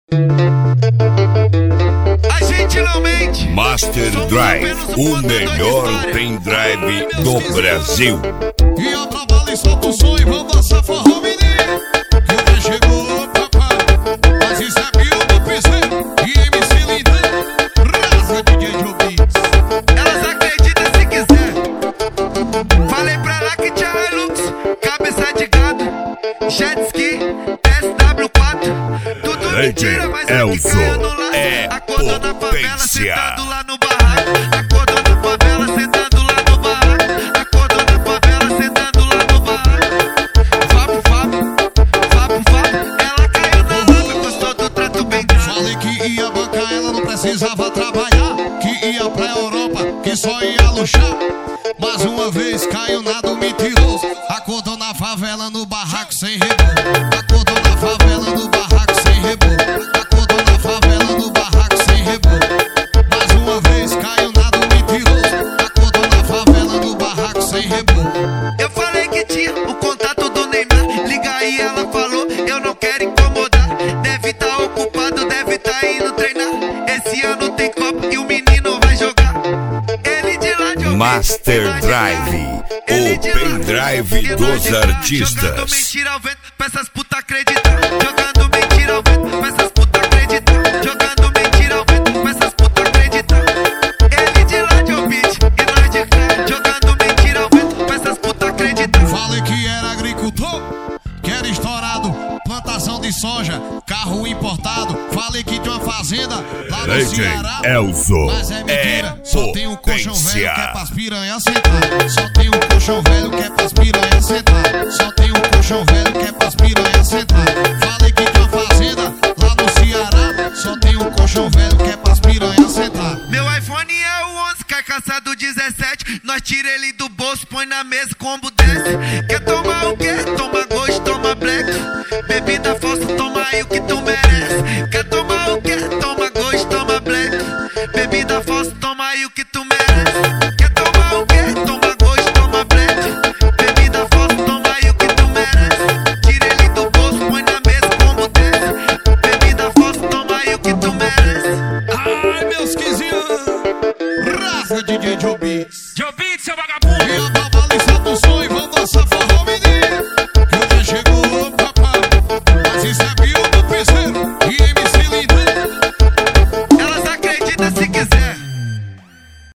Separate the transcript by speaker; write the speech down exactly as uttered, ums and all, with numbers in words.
Speaker 1: A gente não mente.
Speaker 2: Master Drive, o melhor pendrive do Brasil.
Speaker 1: E a trabalho e solta o som e vamos dançar forró, menino. Que o trem chegou, papai. Mas isso é Pio do P C e M C Lindão. Raça D J Jobis. Elas acreditam se quiser. Falei pra lá que tinha Hilux, cabeça de gado, jet ski, S W quatro. Tudo mentira, mas aqui caindo lá.
Speaker 2: É
Speaker 1: acordou na favela, sentado lá no barraco. Acordou na favela, sentado lá no barraco. Acordou na favela, sentado lá no barraco. Vapo, vapo, vapo, vapo. Ela caiu na lama, gostou do trato bem dado. Falei que ia bancar, ela não precisava trabalhar. Que ia pra Europa, que só ia luxar. Mais uma vez caiu na do mentiroso. Acordou na favela no barraco sem reboco. Acordou na favela no barraco sem reboco. Acordou na favela no barraco sem reboco. Mais uma vez caiu na do mentiroso. Acordou na favela no barraco sem reboco. Eu falei que tinha o contato do Neymar. Liga aí, ela falou, eu não quero incomodar. Deve tá ocupado, deve tá indo treinar. Esse ano tem Copa e o menino vai jogar. Ele de lá de
Speaker 2: Master Drive, o pendrive dos artistas.
Speaker 1: Jogando mentira ao vento, pra essas putas acreditar. Jogando mentira ao vento, pra essas putas acreditar. Jogando mentira ao vento, pra essas putas acreditar. Ele de lá de Obit e nós de crédito. Jogando mentira ao vento, pra essas putas acreditar. Falei que era agricultor, que era estourado, plantação de soja, carro importado. Falei que tinha uma fazenda lá no Ceará.
Speaker 2: Elzo,
Speaker 1: mas é mentira,
Speaker 2: é
Speaker 1: só tem um colchão velho
Speaker 2: potência.
Speaker 1: que é pras piranhas sentar. Só tem um colchão velho que é pras piranhas sentar. Só tem um colchão velho que é pras piranhas sentar. Falei que tinha uma fazenda lá no Ceará. Só tem um colchão velho que é pras piranhas sentar. Meu iPhone é o onze, carcaça do dezessete. Nós tira ele do bolso, põe na mesa, combo desce. Quer tomar o quê? Toma Ghost, toma Black.